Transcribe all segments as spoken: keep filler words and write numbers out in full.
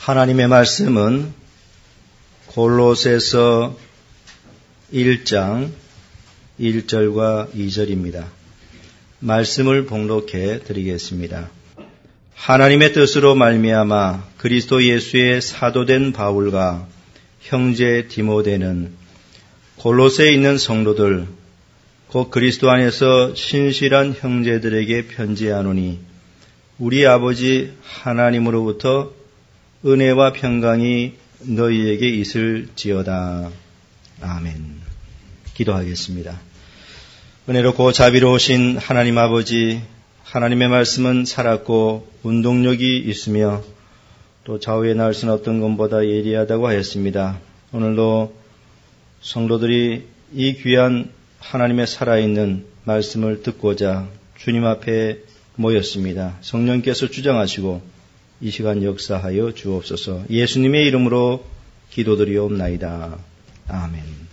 하나님의 말씀은 골로새서 일 장 일 절과 이 절입니다. 말씀을 봉독해 드리겠습니다. 하나님의 뜻으로 말미암아 그리스도 예수의 사도된 바울과 형제 디모데는 골로새에 있는 성도들 곧 그리스도 안에서 신실한 형제들에게 편지하노니 우리 아버지 하나님으로부터 은혜와 평강이 너희에게 있을지어다. 아멘. 기도하겠습니다. 은혜롭고 자비로우신 하나님 아버지, 하나님의 말씀은 살았고 운동력이 있으며 또 좌우에 나을 수는 없던 것보다 예리하다고 하였습니다. 오늘도 성도들이 이 귀한 하나님의 살아있는 말씀을 듣고자 주님 앞에 모였습니다. 성령께서 주장하시고 이 시간 역사하여 주옵소서. 예수님의 이름으로 기도드리옵나이다. 아멘.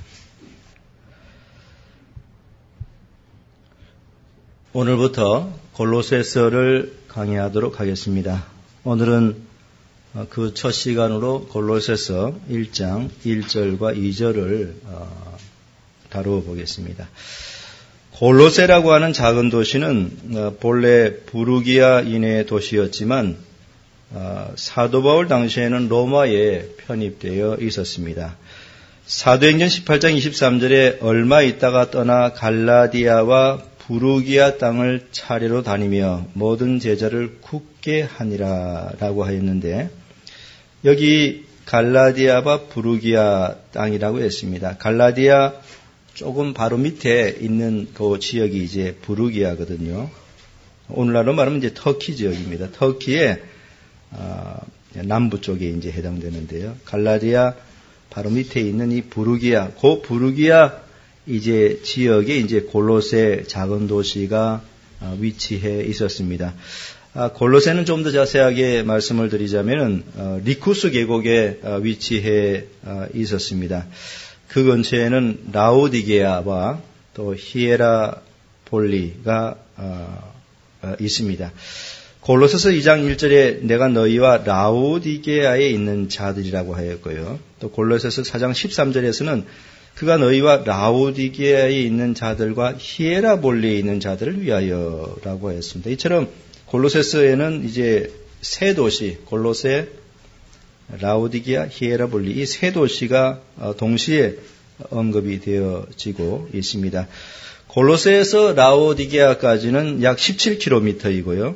오늘부터 골로새서를 강의하도록 하겠습니다. 오늘은 그 첫 시간으로 골로새서 일 장 일 절과 이 절을 다루어 보겠습니다. 골로새라고 하는 작은 도시는 본래 부르기아 이내의 도시였지만 사도 바울 당시에는 로마에 편입되어 있었습니다. 사도행전 십팔 장 이십삼 절에 얼마 있다가 떠나 갈라디아와 부르기아 땅을 차례로 다니며 모든 제자를 굳게 하니라 라고 하였는데 여기 갈라디아와 부르기아 땅이라고 했습니다. 갈라디아 조금 바로 밑에 있는 그 지역이 이제 부르기아거든요. 오늘날로 말하면 이제 터키 지역입니다. 터키의 어, 남부 쪽에 이제 해당되는데요. 갈라디아 바로 밑에 있는 이 부르기아, 그 부르기아 이제 지역에 이제 골로새 작은 도시가 위치해 있었습니다. 골로새는 좀 더 자세하게 말씀을 드리자면은 리쿠스 계곡에 위치해 있었습니다. 그 근처에는 라오디게아와 또 히에라폴리가 있습니다. 골로새서 이 장 일 절에 내가 너희와 라오디게아에 있는 자들이라고 하였고요. 또 골로새서 사 장 십삼 절에서는 그가 너희와 라오디게아에 있는 자들과 히에라볼리에 있는 자들을 위하여라고 했습니다. 이처럼 골로새서에는 이제 세 도시, 골로새, 라오디게아, 히에라볼리 이 세 도시가 동시에 언급이 되어지고 있습니다. 골로새에서 라오디게아까지는 약 십칠 킬로미터이고요.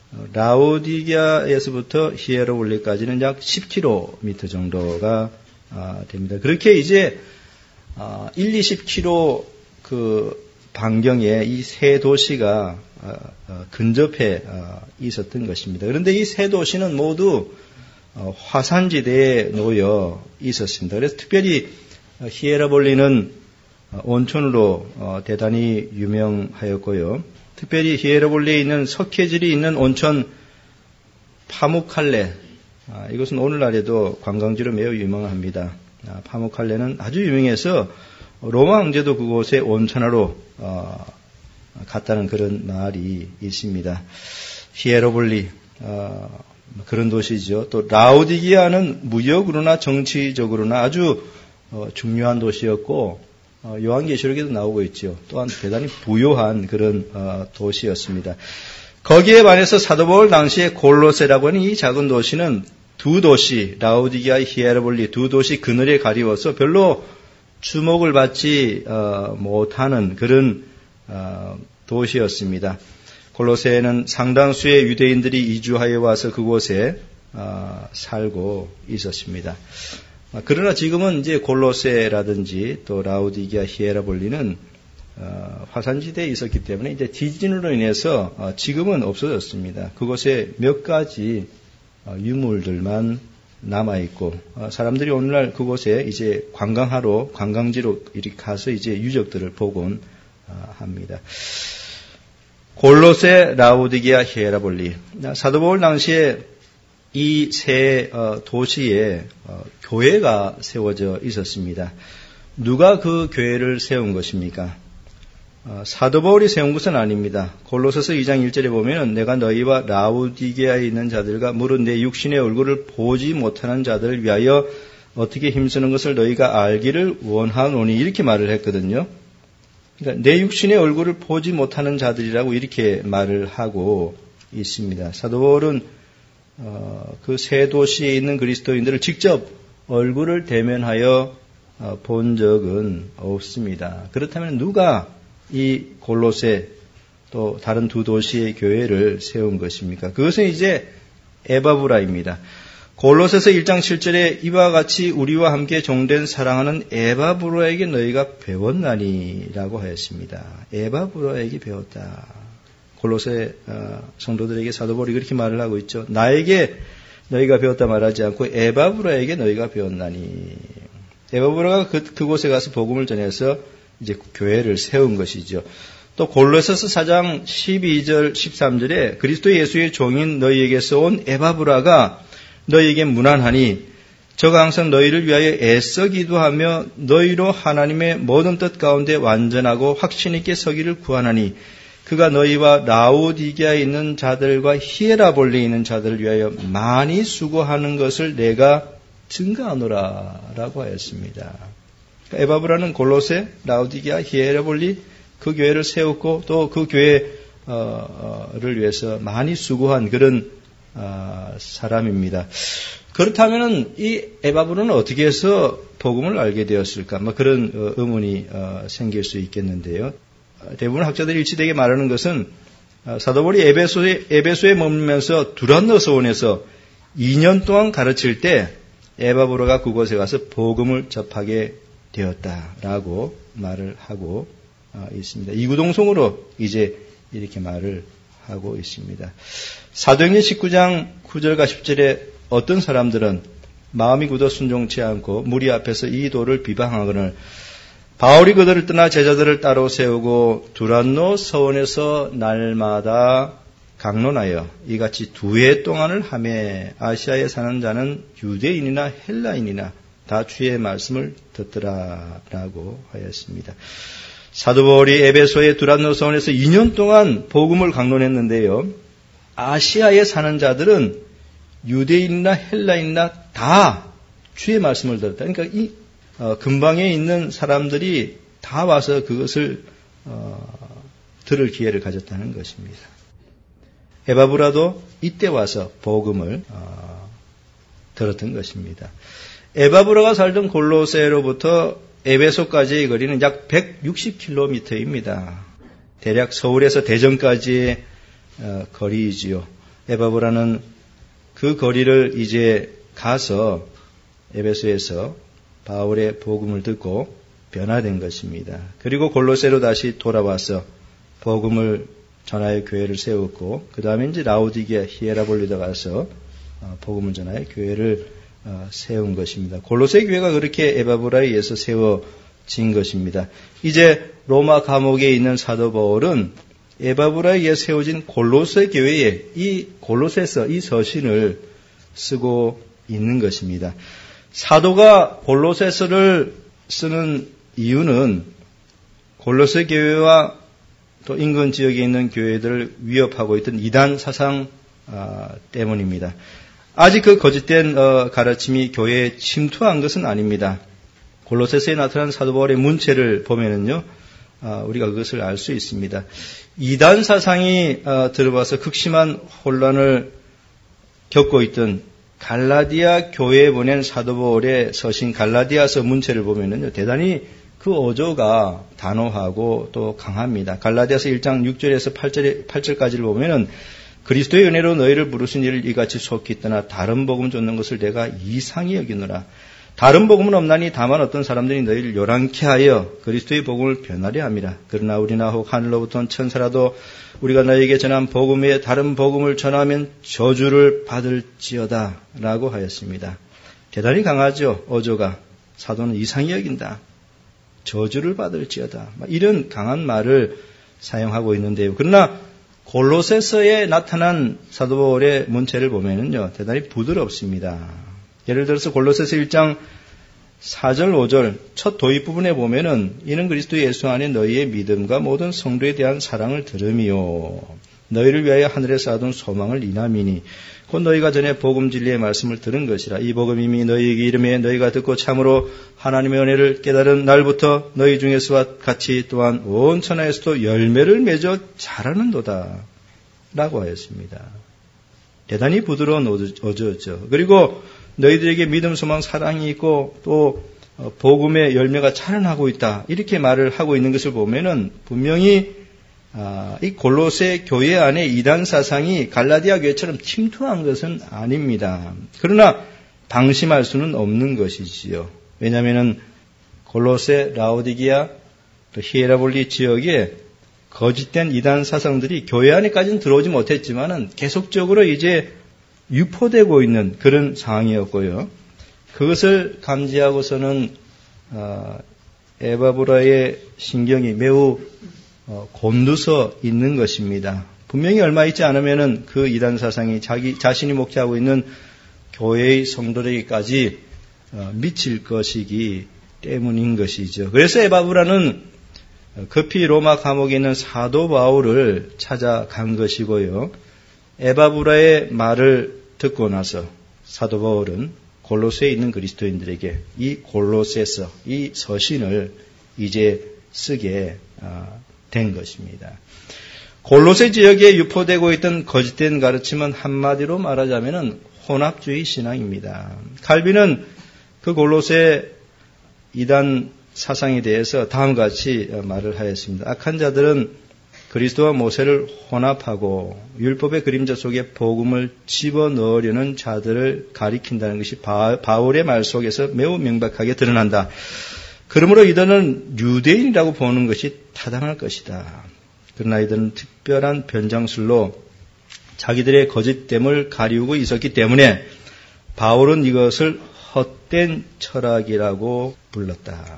라오디게아에서부터 히에라볼리까지는 약 십 킬로미터 정도가 됩니다. 그렇게 이제 일, 이십 킬로미터 그 반경에 이 세 도시가 근접해 있었던 것입니다. 그런데 이 세 도시는 모두 화산지대에 놓여 있었습니다. 그래서 특별히 히에라볼리는 온천으로 대단히 유명하였고요. 특별히 히에라볼리에 있는 석회질이 있는 온천 파무칼레, 이것은 오늘날에도 관광지로 매우 유명합니다. 파무칼레는 아주 유명해서 로마 황제도 그곳에 온천하러 어, 갔다는 그런 말이 있습니다. 히에라볼리 어, 그런 도시죠. 또 라오디게아는 무역으로나 정치적으로나 아주 어, 중요한 도시였고 어, 요한계시록에도 나오고 있죠. 또한 대단히 부유한 그런 어, 도시였습니다. 거기에 반해서 사도 바울 당시에 골로새라고 하는 이 작은 도시는 두 도시, 라오디게아, 히에라볼리 두 도시 그늘에 가리워서 별로 주목을 받지 어, 못하는 그런 어, 도시였습니다. 골로새에는 상당수의 유대인들이 이주하여 와서 그곳에 어, 살고 있었습니다. 그러나 지금은 이제 골로새라든지 또 라오디게아, 히에라볼리는 어, 화산지대에 있었기 때문에 이제 지진으로 인해서 어, 지금은 없어졌습니다. 그곳에 몇 가지 어, 유물들만 남아있고, 어, 사람들이 오늘날 그곳에 이제 관광하러, 관광지로 이렇게 가서 이제 유적들을 보곤 어, 합니다. 골로새, 라오디게아, 히에라볼리. 사도 바울 당시에 이 세 어, 도시에 어, 교회가 세워져 있었습니다. 누가 그 교회를 세운 것입니까? 사도 바울이 세운 것은 아닙니다. 골로새서 이 장 일 절에 보면 내가 너희와 라우디게아에 있는 자들과 무릇 내 육신의 얼굴을 보지 못하는 자들을 위하여 어떻게 힘쓰는 것을 너희가 알기를 원하노니 이렇게 말을 했거든요. 그러니까 내 육신의 얼굴을 보지 못하는 자들이라고 이렇게 말을 하고 있습니다. 사도 바울은 어, 그 세 도시에 있는 그리스도인들을 직접 얼굴을 대면하여 어, 본 적은 없습니다. 그렇다면 누가 이 골로새 또 다른 두 도시의 교회를 세운 것입니까? 그것은 이제 에바브라입니다. 골로새서 일 장 칠 절에 이와 같이 우리와 함께 종된 사랑하는 에바브라에게 너희가 배웠나니라고 하였습니다. 에바브라에게 배웠다. 골로새 성도들에게 사도 바울이 그렇게 말을 하고 있죠. 나에게 너희가 배웠다 말하지 않고 에바브라에게 너희가 배웠나니. 에바브라가 그, 그곳에 가서 복음을 전해서 이제 교회를 세운 것이죠. 또 골로새서 사 장 십이 절 십삼 절에 그리스도 예수의 종인 너희에게서 온 에바브라가 너희에게 문안하니 저가 항상 너희를 위하여 애써 기도하며 너희로 하나님의 모든 뜻 가운데 완전하고 확신 있게 서기를 구하나니 그가 너희와 라오디게아에 있는 자들과 히에라볼리에 있는 자들을 위하여 많이 수고하는 것을 내가 증거하노라 라고 하였습니다. 에바브라는 골로새, 라오디게아, 히에라볼리 그 교회를 세웠고 또 그 교회를 위해서 많이 수고한 그런 사람입니다. 그렇다면 이 에바브라는 어떻게 해서 복음을 알게 되었을까? 뭐 그런 의문이 생길 수 있겠는데요. 대부분 학자들이 일치되게 말하는 것은 사도 바울이 에베소에, 에베소에 머물면서 두란노서원에서 이 년 동안 가르칠 때 에바브라가 그곳에 가서 복음을 접하게 되었다라고 말을 하고 있습니다. 이구동성으로 이제 이렇게 말을 하고 있습니다. 사도행전 십구 장 구 절과 십 절에 어떤 사람들은 마음이 굳어 순종치 않고 무리 앞에서 이 도를 비방하거늘 바울이 그들을 떠나 제자들을 따로 세우고 두란노 서원에서 날마다 강론하여 이같이 두 해 동안을 하매 아시아에 사는 자는 유대인이나 헬라인이나 다 주의 말씀을 듣더라라고 하였습니다. 사도 바울이 에베소의 두란노 서원에서 이 년 동안 복음을 강론했는데요. 아시아에 사는 자들은 유대인이나 헬라인이나 다 주의 말씀을 들었다. 그러니까 이 어, 근방에 있는 사람들이 다 와서 그것을 어, 들을 기회를 가졌다는 것입니다. 에바브라도 이때 와서 복음을 어, 들었던 것입니다. 에바브라가 살던 골로새로부터 에베소까지의 거리는 약 백육십 킬로미터입니다. 대략 서울에서 대전까지의 어, 거리이지요. 에바브라는 그 거리를 이제 가서 에베소에서 바울의 복음을 듣고 변화된 것입니다. 그리고 골로새로 다시 돌아와서 복음을 전하여 교회를 세웠고 그 다음에 이제 라오디게아 히에라볼리에 가서 복음을 전하여 교회를 세운 것입니다. 골로새 교회가 그렇게 에바브라에 의해서 세워진 것입니다. 이제 로마 감옥에 있는 사도 바울은 에바브라에 의해 세워진 골로새 교회에 이 골로새서 이 서신을 쓰고 있는 것입니다. 사도가 골로새서를 쓰는 이유는 골로새 교회와 또 인근 지역에 있는 교회들을 위협하고 있던 이단 사상 때문입니다. 아직 그 거짓된 가르침이 교회에 침투한 것은 아닙니다. 골로새서에 나타난 사도 바울의 문체를 보면은요, 우리가 그것을 알 수 있습니다. 이단 사상이 들어와서 극심한 혼란을 겪고 있던 갈라디아 교회에 보낸 사도 바울의 서신 갈라디아서 문체를 보면은요, 대단히 그 어조가 단호하고 또 강합니다. 갈라디아서 일 장 육 절에서 팔 절, 팔 절까지를 보면은 그리스도의 은혜로 너희를 부르신 이를 이같이 속히 떠나 다른 복음 쫓는 것을 내가 이상히 여기노라. 다른 복음은 없나니 다만 어떤 사람들이 너희를 요란케 하여 그리스도의 복음을 변하려 함이라. 그러나 우리나 혹 하늘로부터 온 천사라도 우리가 너희에게 전한 복음 외에 다른 복음을 전하면 저주를 받을지어다 라고 하였습니다. 대단히 강하죠. 어조가. 사도는 이상히 여긴다. 저주를 받을지어다. 이런 강한 말을 사용하고 있는데요. 그러나 골로새서에 나타난 사도 바울의 문체를 보면은요, 대단히 부드럽습니다. 예를 들어서 골로새서 일 장 사 절, 오 절 첫 도입 부분에 보면은 이는 그리스도 예수 안에 너희의 믿음과 모든 성도에 대한 사랑을 들음이요 너희를 위하여 하늘에 쌓아둔 소망을 인함이니 곧 너희가 전에 복음 진리의 말씀을 들은 것이라. 이 복음 이미 너희에게 이름에 너희가 듣고 참으로 하나님의 은혜를 깨달은 날부터 너희 중에서와 같이 또한 온 천하에서도 열매를 맺어 자라는도다 라고 하였습니다. 대단히 부드러운 어조였죠. 그리고 너희들에게 믿음, 소망, 사랑이 있고 또 복음의 열매가 자라나고 있다 이렇게 말을 하고 있는 것을 보면은 분명히 아, 이 골로새 교회 안에 이단 사상이 갈라디아 교회처럼 침투한 것은 아닙니다. 그러나 방심할 수는 없는 것이지요. 왜냐하면은 골로새, 라오디게아, 또 히에라볼리 지역에 거짓된 이단 사상들이 교회 안에까지는 들어오지 못했지만은 계속적으로 이제 유포되고 있는 그런 상황이었고요. 그것을 감지하고서는 어, 에바브라의 신경이 매우 어, 곤두서 있는 것입니다. 분명히 얼마 있지 않으면은 그 이단 사상이 자기 자신이 목회하고 있는 교회의 성도들에게까지 어, 미칠 것이기 때문인 것이죠. 그래서 에바브라는 급히 로마 감옥에 있는 사도 바울을 찾아간 것이고요. 에바브라의 말을 듣고 나서 사도 바울은 골로새에 있는 그리스도인들에게 이 골로새서, 이 서신을 이제 쓰게 된 것입니다. 골로새 지역에 유포되고 있던 거짓된 가르침은 한마디로 말하자면 혼합주의 신앙입니다. 칼빈은 그 골로새 이단 사상에 대해서 다음과 같이 말을 하였습니다. 악한 자들은 그리스도와 모세를 혼합하고 율법의 그림자 속에 복음을 집어넣으려는 자들을 가리킨다는 것이 바울의 말 속에서 매우 명백하게 드러난다. 그러므로 이들은 유대인이라고 보는 것이 타당할 것이다. 그러나 이들은 특별한 변장술로 자기들의 거짓됨을 가리우고 있었기 때문에 바울은 이것을 헛된 철학이라고 불렀다.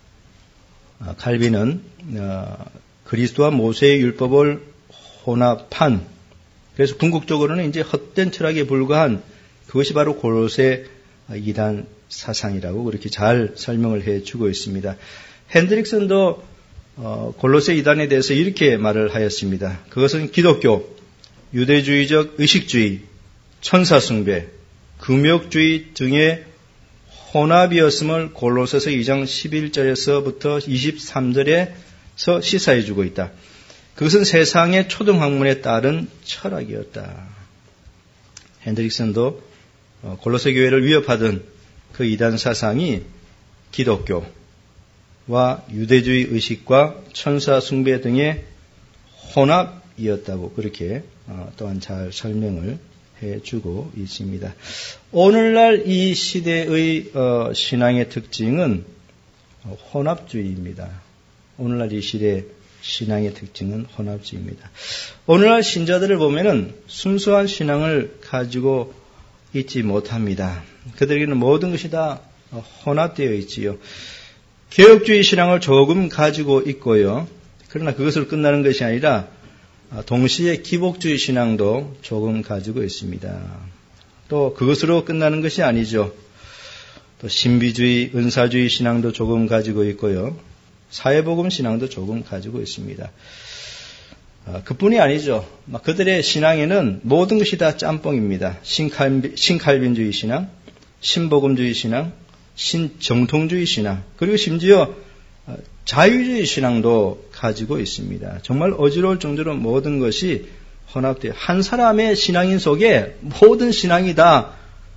칼빈은 그리스도와 모세의 율법을 혼합한, 그래서 궁극적으로는 이제 헛된 철학에 불과한 그것이 바로 골로새 이단 사상이라고 그렇게 잘 설명을 해주고 있습니다. 핸드릭슨도 골로새 이단에 대해서 이렇게 말을 하였습니다. 그것은 기독교, 유대주의적 의식주의, 천사숭배, 금욕주의 등의 혼합이었음을 골로새서 이 장 십일 절에서부터 이십삼 절에서 시사해주고 있다. 그것은 세상의 초등학문에 따른 철학이었다. 핸드릭슨도 골로새 교회를 위협하던 그 이단 사상이 기독교와 유대주의 의식과 천사 숭배 등의 혼합이었다고 그렇게 또한 잘 설명을 해주고 있습니다. 오늘날 이 시대의 신앙의 특징은 혼합주의입니다. 오늘날 이 시대의 신앙의 특징은 혼합주의입니다. 오늘날 신자들을 보면은 순수한 신앙을 가지고 있지 못합니다. 그들에게는 모든 것이 다 혼합되어 있지요. 개혁주의 신앙을 조금 가지고 있고요. 그러나 그것을 끝나는 것이 아니라 동시에 기복주의 신앙도 조금 가지고 있습니다. 또 그것으로 끝나는 것이 아니죠. 또 신비주의, 은사주의 신앙도 조금 가지고 있고요. 사회복음 신앙도 조금 가지고 있습니다. 그뿐이 아니죠. 그들의 신앙에는 모든 것이 다 짬뽕입니다. 신칼빈, 신칼빈주의 신앙, 신복음주의 신앙, 신정통주의 신앙, 그리고 심지어 자유주의 신앙도 가지고 있습니다. 정말 어지러울 정도로 모든 것이 혼합되어 한 사람의 신앙인 속에 모든 신앙이 다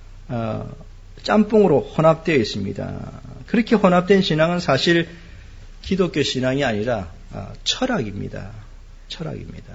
짬뽕으로 혼합되어 있습니다. 그렇게 혼합된 신앙은 사실 기독교 신앙이 아니라 철학입니다. 철학입니다.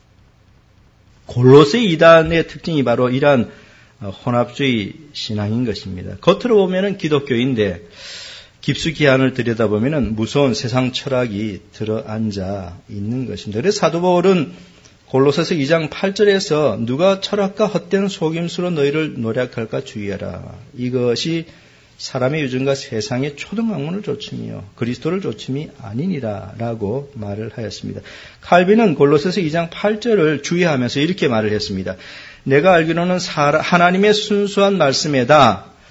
골로새 이단의 특징이 바로 이러한 혼합주의 신앙인 것입니다. 겉으로 보면은 기독교인데 깊숙이 안을 들여다보면은 무서운 세상 철학이 들어앉아 있는 것입니다. 그래서 사도 바울은 골로새서 이 장 팔 절에서 누가 철학과 헛된 속임수로 너희를 노략할까 주의하라. 이것이 사람의 유전과 세상의 초등학문을 조침이요 그리스도를 조침이 아니니라 라고 말을 하였습니다. 칼빈은 골로새서 이 장 팔 절을 주의하면서 이렇게 말을 했습니다. 내가 알기로는 하나님의 순수한 말씀에다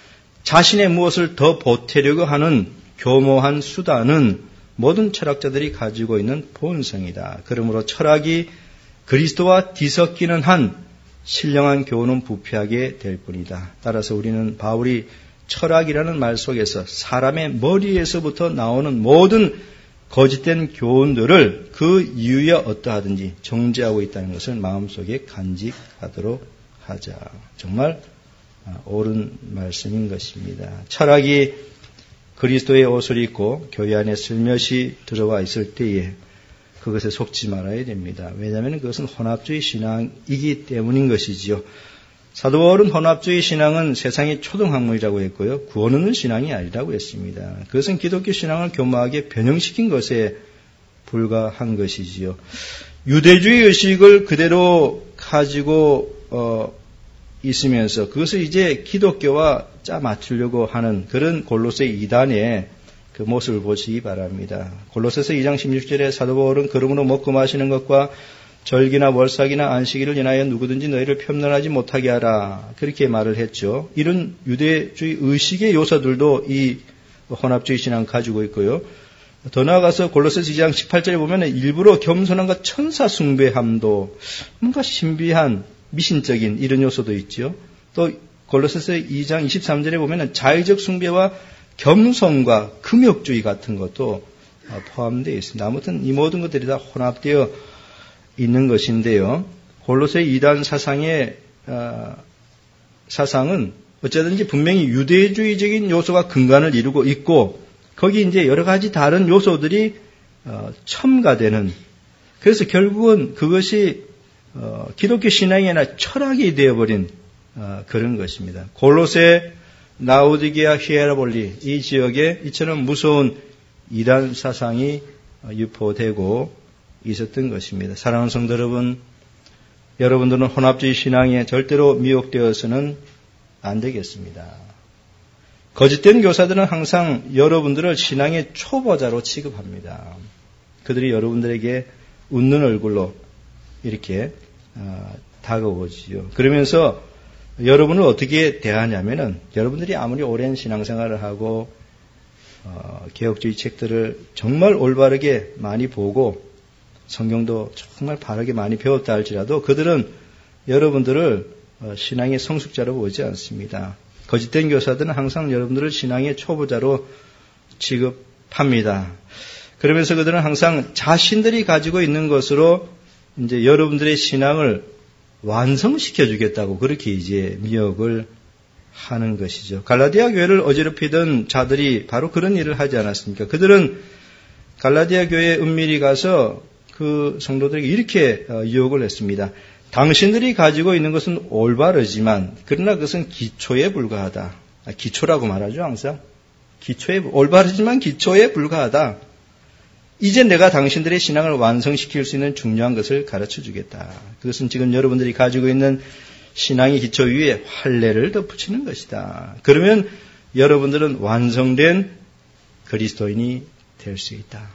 자신의 무엇을 더 보태려고 하는 교모한 수단은 모든 철학자들이 가지고 있는 본성이다. 그러므로 철학이 그리스도와 뒤섞이는 한 신령한 교훈은 부패하게 될 뿐이다. 따라서 우리는 바울이 철학이라는 말 속에서 사람의 머리에서부터 나오는 모든 거짓된 교훈들을 그 이유에 어떠하든지 정죄하고 있다는 것을 마음속에 간직하도록 하자. 정말 옳은 말씀인 것입니다. 철학이 그리스도의 옷을 입고 교회 안에 슬며시 들어와 있을 때에 그것에 속지 말아야 됩니다. 왜냐하면 그것은 혼합주의 신앙이기 때문인 것이지요. 사도 바울은 혼합주의 신앙은 세상의 초등학문이라고 했고요. 구원 얻는 신앙이 아니라고 했습니다. 그것은 기독교 신앙을 교묘하게 변형시킨 것에 불과한 것이지요. 유대주의 의식을 그대로 가지고 어, 있으면서 그것을 이제 기독교와 짜 맞추려고 하는 그런 골로새 이 단의 그 모습을 보시기 바랍니다. 골로새서 이 장 십육 절에 사도 바울은 그러므로 먹고 마시는 것과 절기나 월삭이나 안식일을 인하여 누구든지 너희를 편론하지 못하게 하라. 그렇게 말을 했죠. 이런 유대주의 의식의 요소들도 이 혼합주의 신앙 가지고 있고요. 더 나아가서 골로새서 이 장 십팔 절에 보면 일부러 겸손함과 천사 숭배함도 뭔가 신비한 미신적인 이런 요소도 있죠. 또 골로새서 이 장 이십삼 절에 보면 자의적 숭배와 겸손과 금욕주의 같은 것도 포함되어 있습니다. 아무튼 이 모든 것들이 다 혼합되어 있는 것인데요. 골로새 이 단 사상의 어, 사상은 어쩌든지 분명히 유대주의적인 요소가 근간을 이루고 있고 거기 이제 여러 가지 다른 요소들이 어, 첨가되는 그래서 결국은 그것이 어, 기독교 신앙이 아니라 철학이 되어버린 어, 그런 것입니다. 골로새, 라우디게아, 히에라볼리 이 지역에 이처럼 무서운 이단 사상이 유포되고 있었던 것입니다. 사랑하는 성도 여러분, 여러분들은 혼합주의 신앙에 절대로 미혹되어서는 안 되겠습니다. 거짓된 교사들은 항상 여러분들을 신앙의 초보자로 취급합니다. 그들이 여러분들에게 웃는 얼굴로 이렇게 어, 다가오지요. 그러면서 여러분을 어떻게 대하냐면은 여러분들이 아무리 오랜 신앙생활을 하고 어, 개혁주의 책들을 정말 올바르게 많이 보고 성경도 정말 바르게 많이 배웠다 할지라도 그들은 여러분들을 어, 신앙의 성숙자로 보지 않습니다. 거짓된 교사들은 항상 여러분들을 신앙의 초보자로 취급합니다. 그러면서 그들은 항상 자신들이 가지고 있는 것으로 이제 여러분들의 신앙을 완성시켜 주겠다고 그렇게 이제 미혹을 하는 것이죠. 갈라디아 교회를 어지럽히던 자들이 바로 그런 일을 하지 않았습니까? 그들은 갈라디아 교회에 은밀히 가서 그 성도들에게 이렇게 유혹을 했습니다. 당신들이 가지고 있는 것은 올바르지만 그러나 그것은 기초에 불과하다. 아, 기초라고 말하죠 항상. 기초에 올바르지만 기초에 불과하다. 이제 내가 당신들의 신앙을 완성시킬 수 있는 중요한 것을 가르쳐 주겠다. 그것은 지금 여러분들이 가지고 있는 신앙의 기초 위에 할례를 덧붙이는 것이다. 그러면 여러분들은 완성된 그리스도인이 될 수 있다.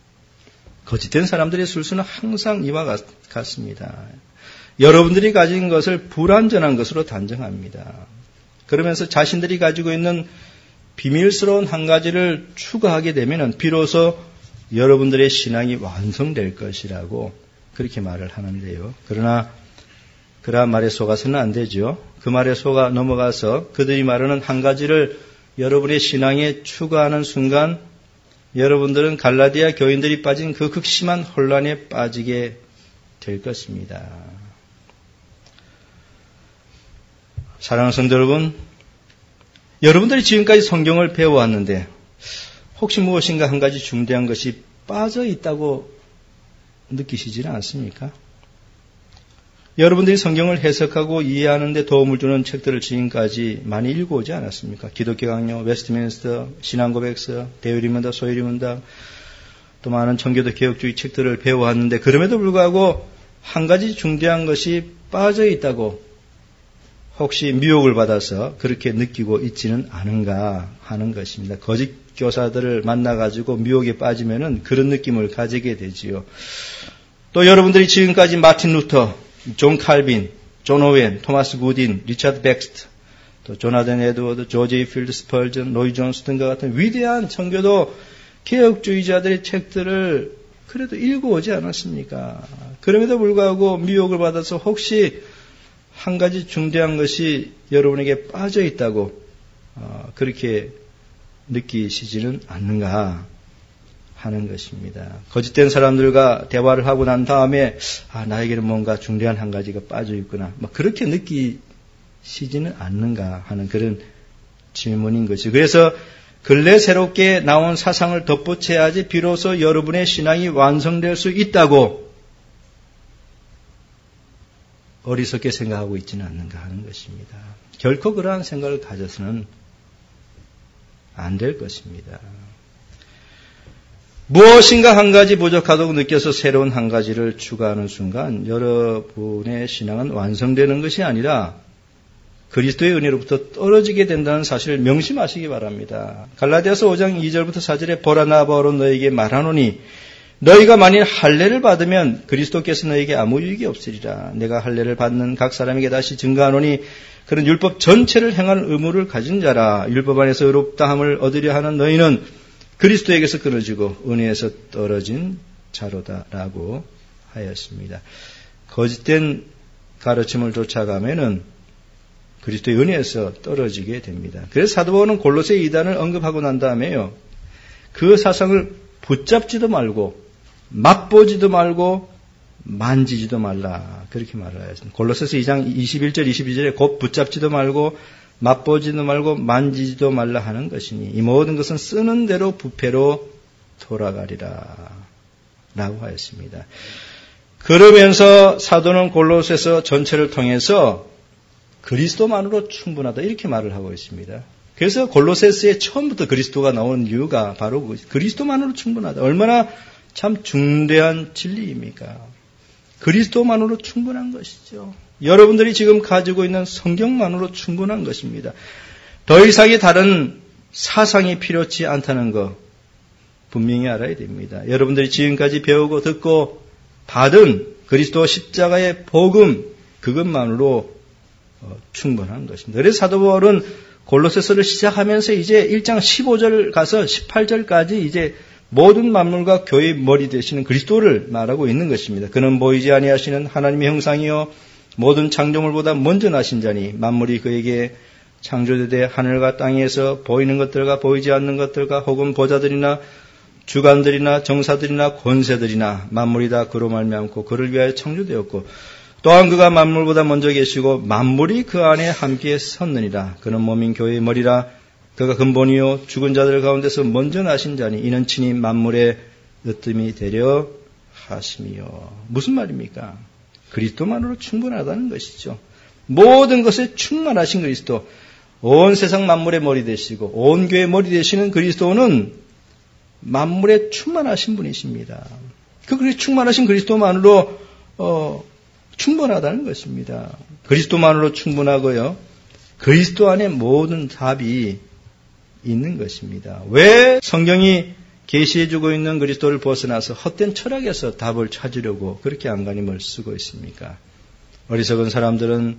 거짓된 사람들의 술수는 항상 이와 같습니다. 여러분들이 가진 것을 불완전한 것으로 단정합니다. 그러면서 자신들이 가지고 있는 비밀스러운 한 가지를 추가하게 되면 비로소 여러분들의 신앙이 완성될 것이라고 그렇게 말을 하는데요. 그러나 그러한 말에 속아서는 안 되죠. 그 말에 속아 넘어가서 그들이 말하는 한 가지를 여러분의 신앙에 추가하는 순간 여러분들은 갈라디아 교인들이 빠진 그 극심한 혼란에 빠지게 될 것입니다. 사랑하는 성도 여러분, 여러분들이 지금까지 성경을 배워왔는데 혹시 무엇인가 한 가지 중대한 것이 빠져 있다고 느끼시지는 않습니까? 여러분들이 성경을 해석하고 이해하는 데 도움을 주는 책들을 지금까지 많이 읽어오지 않았습니까? 기독교 강요, 웨스트민스터, 신앙고백서, 대유리문답, 소유리문답, 또 많은 청교도 개혁주의 책들을 배워왔는데 그럼에도 불구하고 한 가지 중대한 것이 빠져 있다고 혹시 미혹을 받아서 그렇게 느끼고 있지는 않은가 하는 것입니다. 거짓 교사들을 만나가지고 미혹에 빠지면은 그런 느낌을 가지게 되지요. 또 여러분들이 지금까지 마틴 루터, 존 칼빈, 존 오웬, 토마스 구딘, 리차드 백스트 또 조나단 에드워드, 조지 필드 스펄전, 로이 존스 등과 같은 위대한 청교도 개혁주의자들의 책들을 그래도 읽어오지 않았습니까? 그럼에도 불구하고 미혹을 받아서 혹시 한 가지 중대한 것이 여러분에게 빠져 있다고 어, 그렇게 느끼시지는 않는가 하는 것입니다. 거짓된 사람들과 대화를 하고 난 다음에 아, 나에게는 뭔가 중대한 한 가지가 빠져 있구나. 막 그렇게 느끼시지는 않는가 하는 그런 질문인 것이죠. 그래서 근래 새롭게 나온 사상을 덧붙여야지 비로소 여러분의 신앙이 완성될 수 있다고 어리석게 생각하고 있지는 않는가 하는 것입니다. 결코 그러한 생각을 가져서는 안 될 것입니다. 무엇인가 한 가지 부족하다고 느껴서 새로운 한 가지를 추가하는 순간 여러분의 신앙은 완성되는 것이 아니라 그리스도의 은혜로부터 떨어지게 된다는 사실을 명심하시기 바랍니다. 갈라디아서 오 장 이 절부터 사 절에 보라 나 바로 너에게 말하노니 너희가 만일 할례를 받으면 그리스도께서 너에게 아무 유익이 없으리라. 내가 할례를 받는 각 사람에게 다시 증거하노니 그런 율법 전체를 행하는 의무를 가진 자라. 율법 안에서 의롭다함을 얻으려 하는 너희는 그리스도에게서 끊어지고 은혜에서 떨어진 자로다라고 하였습니다. 거짓된 가르침을 쫓아가면은 그리스도의 은혜에서 떨어지게 됩니다. 그래서 사도 바울은 골로새 이 단을 언급하고 난 다음에요. 그 사상을 붙잡지도 말고 맛보지도 말고 만지지도 말라. 그렇게 말을 하였습니다. 골로새서 이 장 이십일 절 이십이 절에 곧 붙잡지도 말고 맛보지도 말고 만지지도 말라 하는 것이니 이 모든 것은 쓰는 대로 부패로 돌아가리라 라고 하였습니다. 그러면서 사도는 골로새서 전체를 통해서 그리스도만으로 충분하다 이렇게 말을 하고 있습니다. 그래서 골로새서에 처음부터 그리스도가 나온 이유가 바로 그리스도만으로 충분하다. 얼마나 참 중대한 진리입니까? 그리스도만으로 충분한 것이죠. 여러분들이 지금 가지고 있는 성경만으로 충분한 것입니다. 더 이상의 다른 사상이 필요치 않다는 것 분명히 알아야 됩니다. 여러분들이 지금까지 배우고 듣고 받은 그리스도 십자가의 복음 그것만으로 충분한 것입니다. 그래서 사도 바울은 골로새서를 시작하면서 이제 일 장 십오 절 가서 십팔 절까지 이제 모든 만물과 교회의 머리 되시는 그리스도를 말하고 있는 것입니다. 그는 보이지 아니하시는 하나님의 형상이요 모든 창조물보다 먼저 나신 자니 만물이 그에게 창조되되 하늘과 땅에서 보이는 것들과 보이지 않는 것들과 혹은 보좌들이나 주관들이나 정사들이나 권세들이나 만물이 다 그로 말미암고 그를 위하여 창조되었고 또한 그가 만물보다 먼저 계시고 만물이 그 안에 함께 섰느니라. 그는 몸인 교회의 머리라. 그가 근본이요 죽은 자들 가운데서 먼저 나신 자니 이는 친히 만물의 으뜸이 되려 하심이요. 무슨 말입니까? 그리스도만으로 충분하다는 것이죠. 모든 것에 충만하신 그리스도, 온 세상 만물의 머리 되시고 온 교회의 머리 되시는 그리스도는 만물에 충만하신 분이십니다. 그 충만하신 그리스도만으로 어, 충분하다는 것입니다. 그리스도만으로 충분하고요. 그리스도 안에 모든 답이 있는 것입니다. 왜 성경이 계시해주고 있는 그리스도를 벗어나서 헛된 철학에서 답을 찾으려고 그렇게 안간힘을 쓰고 있습니까? 어리석은 사람들은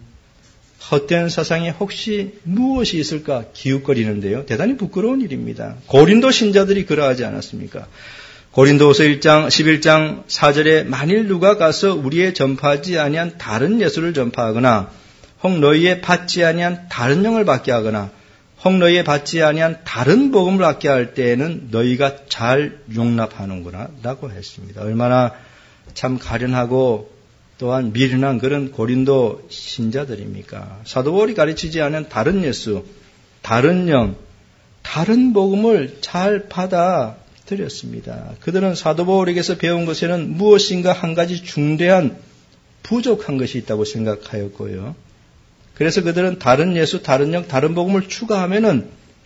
헛된 사상에 혹시 무엇이 있을까 기웃거리는데요. 대단히 부끄러운 일입니다. 고린도 신자들이 그러하지 않았습니까? 고린도후서 일 장 십일 장 사 절에 만일 누가 가서 우리의 전파하지 아니한 다른 예수를 전파하거나 혹 너희의 받지 아니한 다른 영을 받게 하거나 혹 너희의 받지 아니한 다른 복음을 받게 할 때에는 너희가 잘 용납하는구나 라고 했습니다. 얼마나 참 가련하고 또한 미련한 그런 고린도 신자들입니까? 사도 바울이 가르치지 않은 다른 예수, 다른 영, 다른 복음을 잘 받아 드렸습니다. 그들은 사도 바울에게서 배운 것에는 무엇인가 한 가지 중대한 부족한 것이 있다고 생각하였고요. 그래서 그들은 다른 예수, 다른 영, 다른 복음을 추가하면은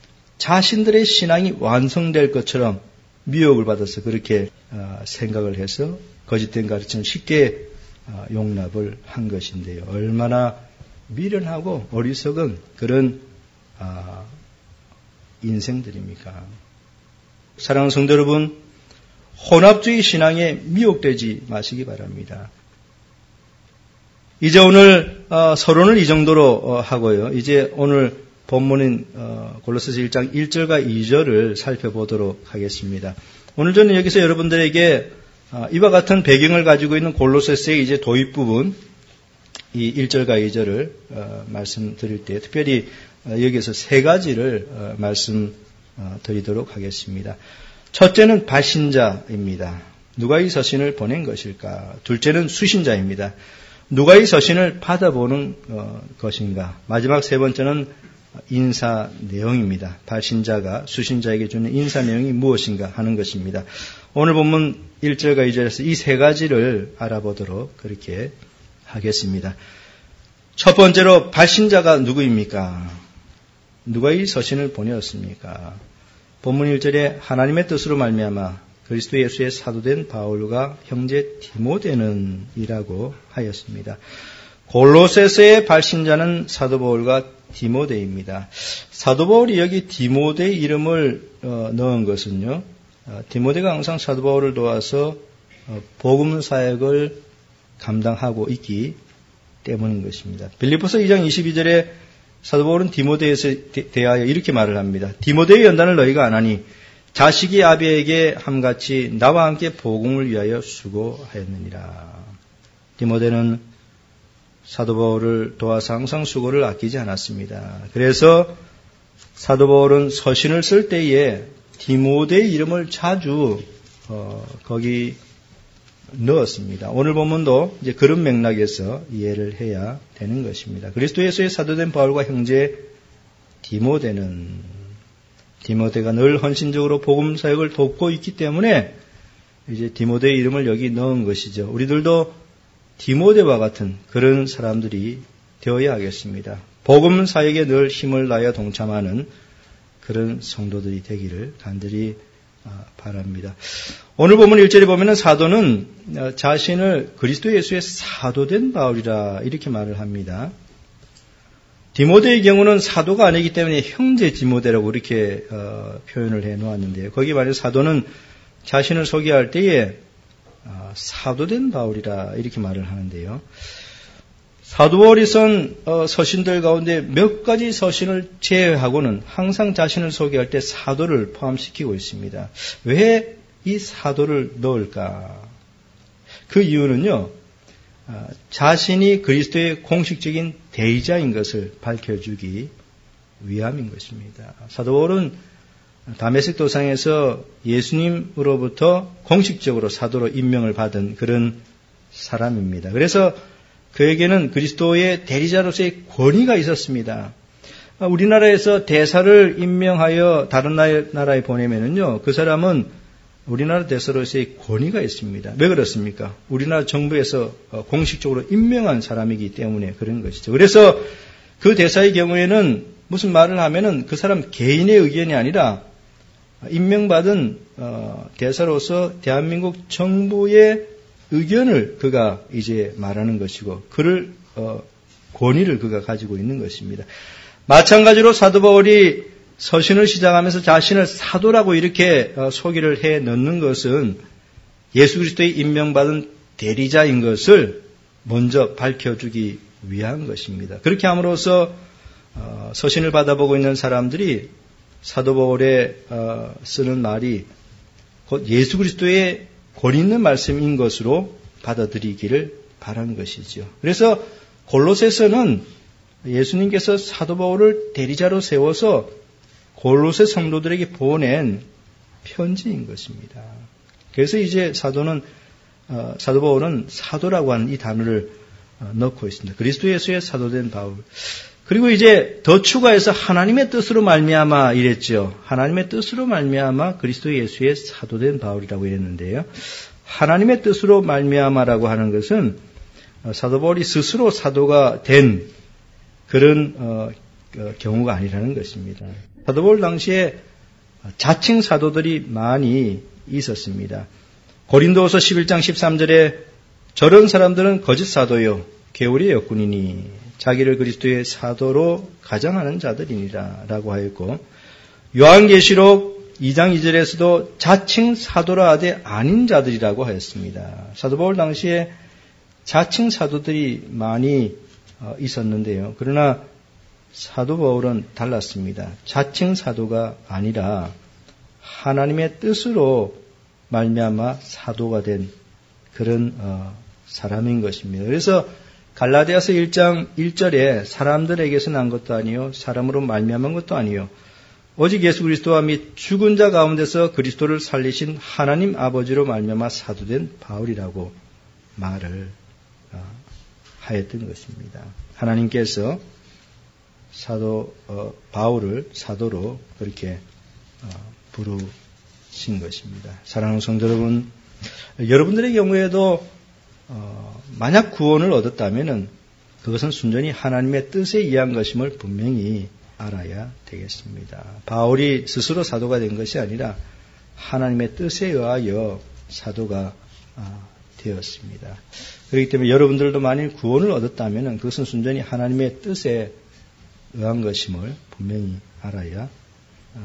자신들의 신앙이 완성될 것처럼 미혹을 받아서 그렇게 생각을 해서 거짓된 가르침을 쉽게 용납을 한 것인데요. 얼마나 미련하고 어리석은 그런 인생들입니까? 사랑하는 성도 여러분, 혼합주의 신앙에 미혹되지 마시기 바랍니다. 이제 오늘 어, 서론을 이 정도로 어, 하고요. 이제 오늘 본문인 골로새서 일 장 일 절과 이 절을 살펴보도록 하겠습니다. 오늘 저는 여기서 여러분들에게 이와 같은 배경을 가지고 있는 골로새서의 이제 도입 부분, 이 일 절과 이 절을 말씀드릴 때 특별히 여기서 세 가지를 말씀드리도록 하겠습니다. 첫째는 발신자입니다. 누가 이 서신을 보낸 것일까? 둘째는 수신자입니다. 누가 이 서신을 받아보는 것인가? 마지막 세 번째는 인사 내용입니다. 발신자가 수신자에게 주는 인사 내용이 무엇인가 하는 것입니다. 오늘 본문 일 절과 이 절에서 이 세 가지를 알아보도록 그렇게 하겠습니다. 첫 번째로 발신자가 누구입니까? 누가 이 서신을 보내었습니까? 본문 일 절에 하나님의 뜻으로 말미암아 그리스도 예수의 사도된 바울과 형제 디모데는 이라고 하였습니다. 골로새서의 발신자는 사도 바울과 디모데입니다. 사도 바울이 여기 디모데 이름을 어, 넣은 것은요, 어, 디모데가 항상 사도 바울을 도와서 어, 복음 사역을 감당하고 있기 때문인 것입니다. 빌립보서 이 장 이십이 절에 사도 바울은 디모데에 대하여 이렇게 말을 합니다. 디모데의 연단을 너희가 안 하니 자식이 아비에게 함같이 나와 함께 복음을 위하여 수고하였느니라. 디모데는 사도 바울을 도와서 항상 수고를 아끼지 않았습니다. 그래서 사도 바울은 서신을 쓸 때에 디모데의 이름을 자주 어, 거기 넣었습니다. 오늘 본문도 이제 그런 맥락에서 이해를 해야 되는 것입니다. 그리스도 예수의 사도된 바울과 형제 디모데는 디모데가 늘 헌신적으로 복음 사역을 돕고 있기 때문에 이제 디모데의 이름을 여기 넣은 것이죠. 우리들도 디모데와 같은 그런 사람들이 되어야 하겠습니다. 복음 사역에 늘 힘을 다하여 동참하는 그런 성도들이 되기를 간절히 바랍니다. 오늘 본문 일 절에 보면은 사도는 자신을 그리스도 예수의 사도된 바울이라 이렇게 말을 합니다. 디모데의 경우는 사도가 아니기 때문에 형제 디모데라고 이렇게 어, 표현을 해 놓았는데요. 거기 말해 사도는 자신을 소개할 때에 어, 사도된 바울이라 이렇게 말을 하는데요. 사도 바울이 쓴 어, 서신들 가운데 몇 가지 서신을 제외하고는 항상 자신을 소개할 때 사도를 포함시키고 있습니다. 왜 이 사도를 넣을까? 그 이유는요. 어, 자신이 그리스도의 공식적인 대의자인 것을 밝혀주기 위함인 것입니다. 사도 바울은 다메섹 도상에서 예수님으로부터 공식적으로 사도로 임명을 받은 그런 사람입니다. 그래서 그에게는 그리스도의 대리자로서의 권위가 있었습니다. 우리나라에서 대사를 임명하여 다른 나라에 보내면은요, 그 사람은 우리나라 대사로서의 권위가 있습니다. 왜 그렇습니까? 우리나라 정부에서 공식적으로 임명한 사람이기 때문에 그런 것이죠. 그래서 그 대사의 경우에는 무슨 말을 하면은 그 사람 개인의 의견이 아니라 임명받은 대사로서 대한민국 정부의 의견을 그가 이제 말하는 것이고, 그를 권위를 그가 가지고 있는 것입니다. 마찬가지로 사도 바울이 서신을 시작하면서 자신을 사도라고 이렇게 소개를 해 넣는 것은 예수 그리스도의 임명받은 대리자인 것을 먼저 밝혀주기 위한 것입니다. 그렇게 함으로써 서신을 받아보고 있는 사람들이 사도 바울의 쓰는 말이 곧 예수 그리스도의 권위 있는 말씀인 것으로 받아들이기를 바라는 것이죠. 그래서 골로새서는 예수님께서 사도 바울을 대리자로 세워서 골로새 성도들에게 보낸 편지인 것입니다. 그래서 이제 사도는 어, 사도 바울은 사도라고 하는 이 단어를 어, 넣고 있습니다. 그리스도 예수의 사도된 바울. 그리고 이제 더 추가해서 하나님의 뜻으로 말미암아 이랬죠. 하나님의 뜻으로 말미암아 그리스도 예수의 사도된 바울이라고 이랬는데요. 하나님의 뜻으로 말미암아라고 하는 것은 어, 사도 바울이 스스로 사도가 된 그런 어, 어, 경우가 아니라는 것입니다. 사도 바울 당시에 자칭 사도들이 많이 있었습니다. 고린도후서 십일 장 십삼 절에 저런 사람들은 거짓 사도요 게으리의 역군이니 자기를 그리스도의 사도로 가장하는 자들이니라 라고 하였고, 요한계시록 이 장 이 절에서도 자칭 사도라 하되 아닌 자들이라고 하였습니다. 사도 바울 당시에 자칭 사도들이 많이 있었는데요. 그러나 사도 바울은 달랐습니다. 자칭 사도가 아니라 하나님의 뜻으로 말미암아 사도가 된 그런 어, 사람인 것입니다. 그래서 갈라디아서 일 장 일 절에 사람들에게서 난 것도 아니요 사람으로 말미암은 것도 아니요 오직 예수 그리스도와 및 죽은 자 가운데서 그리스도를 살리신 하나님 아버지로 말미암아 사도된 바울이라고 말을 어, 하였던 것입니다. 하나님께서 사도 어, 바울을 사도로 그렇게 어, 부르신 것입니다. 사랑하는 성도 여러분, 여러분들의 경우에도 어, 만약 구원을 얻었다면은 그것은 순전히 하나님의 뜻에 의한 것임을 분명히 알아야 되겠습니다. 바울이 스스로 사도가 된 것이 아니라 하나님의 뜻에 의하여 사도가 아, 되었습니다. 그렇기 때문에 여러분들도 만일 구원을 얻었다면 그것은 순전히 하나님의 뜻에 의한 것임을 분명히 알아야 아,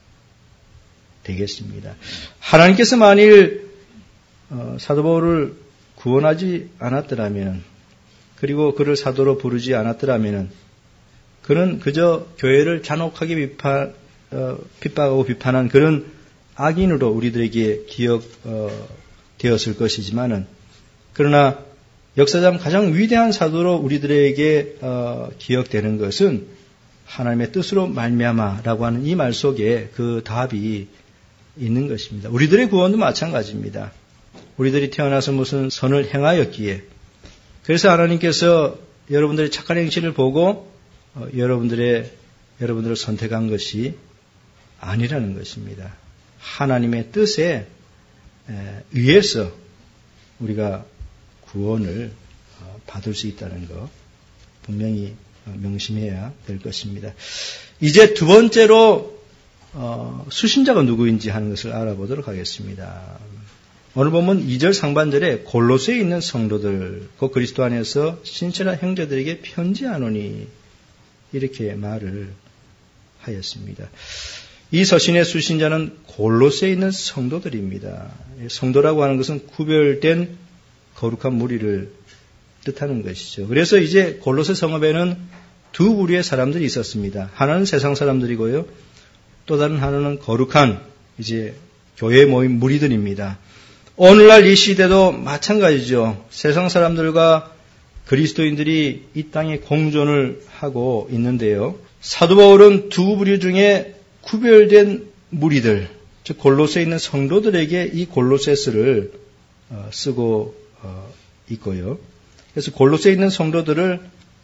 되겠습니다. 하나님께서 만일 어, 사도 바울을 구원하지 않았더라면 그리고 그를 사도로 부르지 않았더라면 그는 그저 교회를 잔혹하게 비판, 어, 핍박하고 비판한 그런 악인으로 우리들에게 기억되었을 어, 것이지만은 그러나 역사상 가장 위대한 사도로 우리들에게 어, 기억되는 것은 하나님의 뜻으로 말미암아라고 하는 이 말 속에 그 답이 있는 것입니다. 우리들의 구원도 마찬가지입니다. 우리들이 태어나서 무슨 선을 행하였기에 그래서 하나님께서 여러분들의 착한 행실을 보고 어, 여러분들의 여러분들을 선택한 것이 아니라는 것입니다. 하나님의 뜻에 에, 의해서 우리가 구원을 어, 받을 수 있다는 것 분명히 어, 명심해야 될 것입니다. 이제 두 번째로 어, 수신자가 누구인지 하는 것을 알아보도록 하겠습니다. 오늘 보면 이 절 상반절에 골로새에 있는 성도들, 그 그리스도 안에서 신실한 형제들에게 편지하노니 이렇게 말을 하였습니다. 이 서신의 수신자는 골로새에 있는 성도들입니다. 성도라고 하는 것은 구별된 거룩한 무리를 뜻하는 것이죠. 그래서 이제 골로새 성읍에는 두 부류의 사람들이 있었습니다. 하나는 세상 사람들이고요. 또 다른 하나는 거룩한 이제 교회에 모인 무리들입니다. 오늘날 이 시대도 마찬가지죠. 세상 사람들과 그리스도인들이 이 땅에 공존을 하고 있는데요. 사도 바울은 두 부류 중에 구별된 무리들, 즉 골로새에 있는 성도들에게 이 골로새서를 쓰고 있고요. 그래서 골로새에 있는 성도들을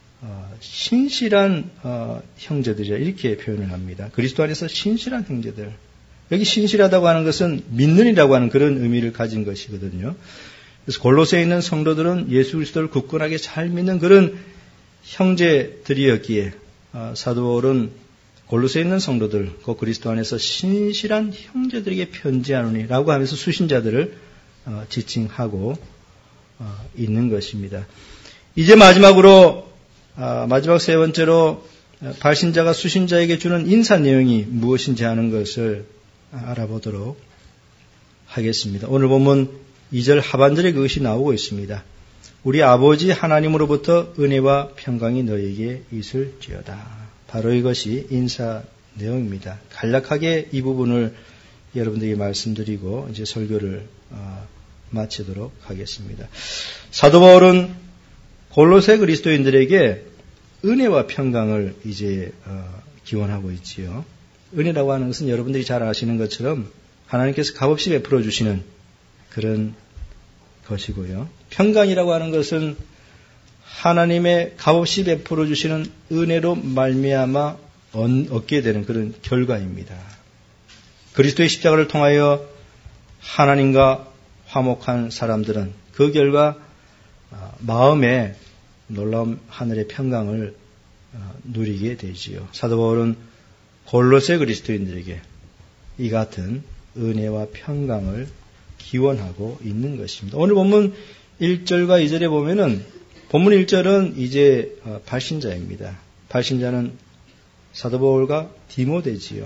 신실한 형제들이라 이렇게 표현을 합니다. 그리스도 안에서 신실한 형제들. 여기 신실하다고 하는 것은 믿는이라고 하는 그런 의미를 가진 것이거든요. 그래서 골로새에 있는 성도들은 예수 그리스도를 굳건하게 잘 믿는 그런 형제들이었기에 사도 바울은 골로새에 있는 성도들, 그 그리스도 안에서 신실한 형제들에게 편지하노니라고 하면서 수신자들을 지칭하고 있는 것입니다. 이제 마지막으로 마지막 세 번째로 발신자가 수신자에게 주는 인사 내용이 무엇인지 하는 것을 알아보도록 하겠습니다. 오늘 보면 이 절 하반절에 그것이 나오고 있습니다. 우리 아버지 하나님으로부터 은혜와 평강이 너에게 있을지어다. 바로 이것이 인사 내용입니다. 간략하게 이 부분을 여러분들에게 말씀드리고 이제 설교를 어, 마치도록 하겠습니다. 사도 바울은 골로새 그리스도인들에게 은혜와 평강을 이제 어, 기원하고 있지요. 은혜라고 하는 것은 여러분들이 잘 아시는 것처럼 하나님께서 값없이 베풀어 주시는 그런 것이고요. 평강이라고 하는 것은 하나님의 값없이 베풀어 주시는 은혜로 말미암아 얻게 되는 그런 결과입니다. 그리스도의 십자가를 통하여 하나님과 화목한 사람들은 그 결과 마음에 놀라운 하늘의 평강을 누리게 되지요. 사도 바울은 골로새 그리스도인들에게 이 같은 은혜와 평강을 기원하고 있는 것입니다. 오늘 본문 일 절과 이 절에 보면은 본문 일 절은 이제 발신자입니다. 발신자는 사도 바울과 디모데지요.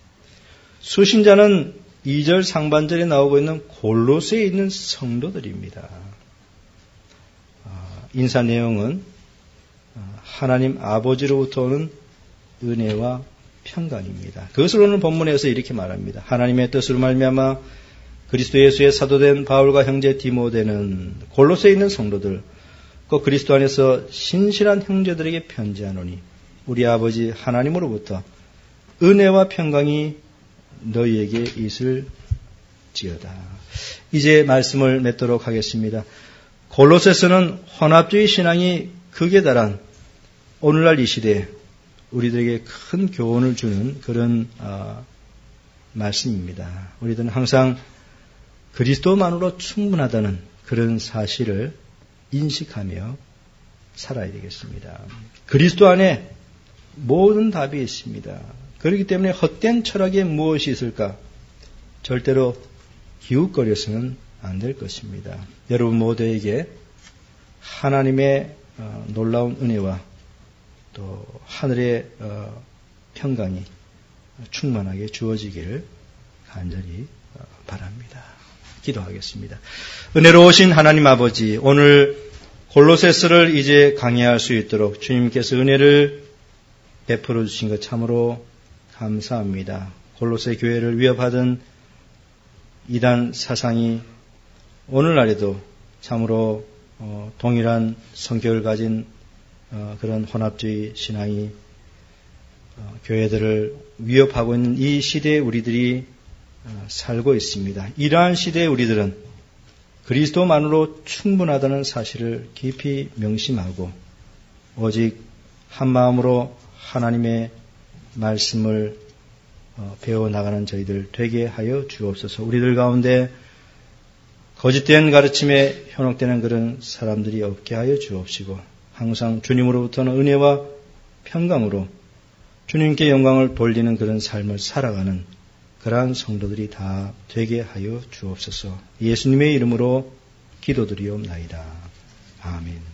수신자는 이 절 상반절에 나오고 있는 골로새에 있는 성도들입니다. 인사 내용은 하나님 아버지로부터 오는 은혜와 평강입니다. 그것을 오늘 본문에서 이렇게 말합니다. 하나님의 뜻으로 말미암아 그리스도 예수의 사도된 바울과 형제 디모데는 골로새에 있는 성도들, 그 그리스도 안에서 신실한 형제들에게 편지하노니 우리 아버지 하나님으로부터 은혜와 평강이 너희에게 있을지어다. 이제 말씀을 맺도록 하겠습니다. 골로새서는 혼합주의 신앙이 극에 달한 오늘날 이 시대에 우리들에게 큰 교훈을 주는 그런 어, 말씀입니다. 우리들은 항상 그리스도만으로 충분하다는 그런 사실을 인식하며 살아야 되겠습니다. 그리스도 안에 모든 답이 있습니다. 그렇기 때문에 헛된 철학에 무엇이 있을까? 절대로 기웃거려서는 안 될 것입니다. 여러분 모두에게 하나님의 놀라운 은혜와 또 하늘의 평강이 충만하게 주어지기를 간절히 바랍니다. 기도하겠습니다. 은혜로우신 하나님 아버지, 오늘 골로새서를 이제 강의할 수 있도록 주님께서 은혜를 베풀어 주신 것 참으로 감사합니다. 골로새 교회를 위협하던 이단 사상이 오늘날에도 참으로 어, 동일한 성격을 가진 어, 그런 혼합주의 신앙이 어, 교회들을 위협하고 있는 이 시대에 우리들이 어, 살고 있습니다. 이러한 시대에 우리들은 그리스도만으로 충분하다는 사실을 깊이 명심하고 오직 한 마음으로 하나님의 말씀을 어, 배워나가는 저희들 되게 하여 주옵소서. 우리들 가운데 거짓된 가르침에 현혹되는 그런 사람들이 없게 하여 주옵시고 항상 주님으로부터는 은혜와 평강으로 주님께 영광을 돌리는 그런 삶을 살아가는 그러한 성도들이 다 되게 하여 주옵소서. 예수님의 이름으로 기도드리옵나이다. 아멘.